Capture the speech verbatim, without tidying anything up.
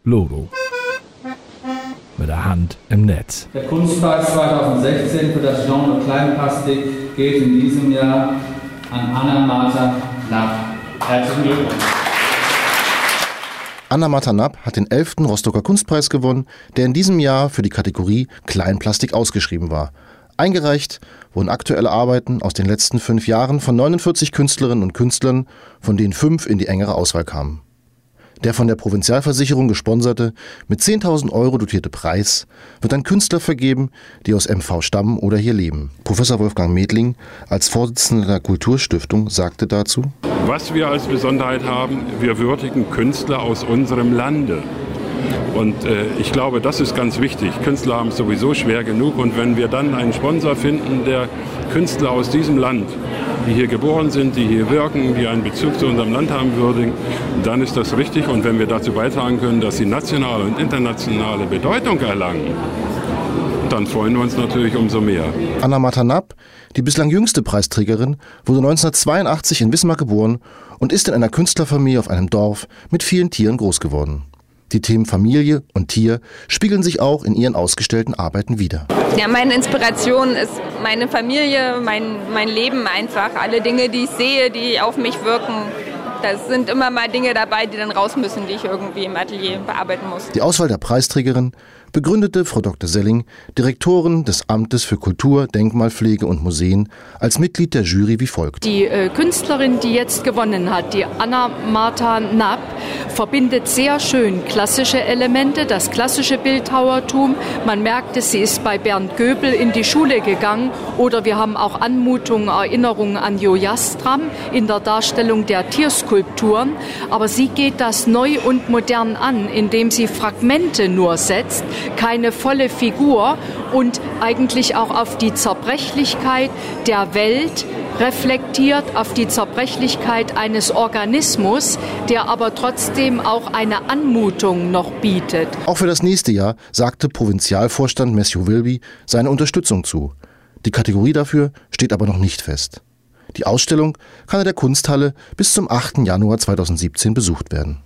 Logo. Mit der Hand im Netz. Der Kunstpreis zweitausendsechzehn für das Genre Kleinplastik geht in diesem Jahr an Anna-Martha Napp. Herzlichen Glückwunsch. Anna-Martha Napp hat den elften Rostocker Kunstpreis gewonnen, der in diesem Jahr für die Kategorie Kleinplastik ausgeschrieben war. Eingereicht wurden aktuelle Arbeiten aus den letzten fünf Jahren von neunundvierzig Künstlerinnen und Künstlern, von denen fünf in die engere Auswahl kamen. Der von der Provinzialversicherung gesponserte, mit zehntausend Euro dotierte Preis wird an Künstler vergeben, die aus M V stammen oder hier leben. Professor Wolfgang Medling als Vorsitzender der Kulturstiftung sagte dazu: Was wir als Besonderheit haben, wir würdigen Künstler aus unserem Lande. Und äh, ich glaube, das ist ganz wichtig. Künstler haben es sowieso schwer genug. Und wenn wir dann einen Sponsor finden, der Künstler aus diesem Land, die hier geboren sind, die hier wirken, die einen Bezug zu unserem Land haben würdigen, dann ist das richtig. Und wenn wir dazu beitragen können, dass sie nationale und internationale Bedeutung erlangen, dann freuen wir uns natürlich umso mehr. Anna-Martha Napp, die bislang jüngste Preisträgerin, wurde neunzehnhundertzweiundachtzig in Wismar geboren und ist in einer Künstlerfamilie auf einem Dorf mit vielen Tieren groß geworden. Die Themen Familie und Tier spiegeln sich auch in ihren ausgestellten Arbeiten wider. Ja, meine Inspiration ist meine Familie, mein, mein Leben einfach. Alle Dinge, die ich sehe, die auf mich wirken. Da sind immer mal Dinge dabei, die dann raus müssen, die ich irgendwie im Atelier bearbeiten muss. Die Auswahl der Preisträgerin begründete Frau Doktor Selling, Direktorin des Amtes für Kultur, Denkmalpflege und Museen, als Mitglied der Jury wie folgt. Die äh, Künstlerin, die jetzt gewonnen hat, die Anna-Martha Napp, verbindet sehr schön klassische Elemente, das klassische Bildhauertum. Man merkte, sie ist bei Bernd Göbel in die Schule gegangen. Oder wir haben auch Anmutungen, Erinnerungen an Jo Jastram in der Darstellung der Tierskulpturen. Aber sie geht das neu und modern an, indem sie Fragmente nur setzt, keine volle Figur und eigentlich auch auf die Zerbrechlichkeit der Welt reflektiert, auf die Zerbrechlichkeit eines Organismus, der aber trotzdem auch eine Anmutung noch bietet. Auch für das nächste Jahr sagte Provinzialvorstand Matthew Wilby seine Unterstützung zu. Die Kategorie dafür steht aber noch nicht fest. Die Ausstellung kann in der Kunsthalle bis zum achten Januar zweitausendsiebzehn besucht werden.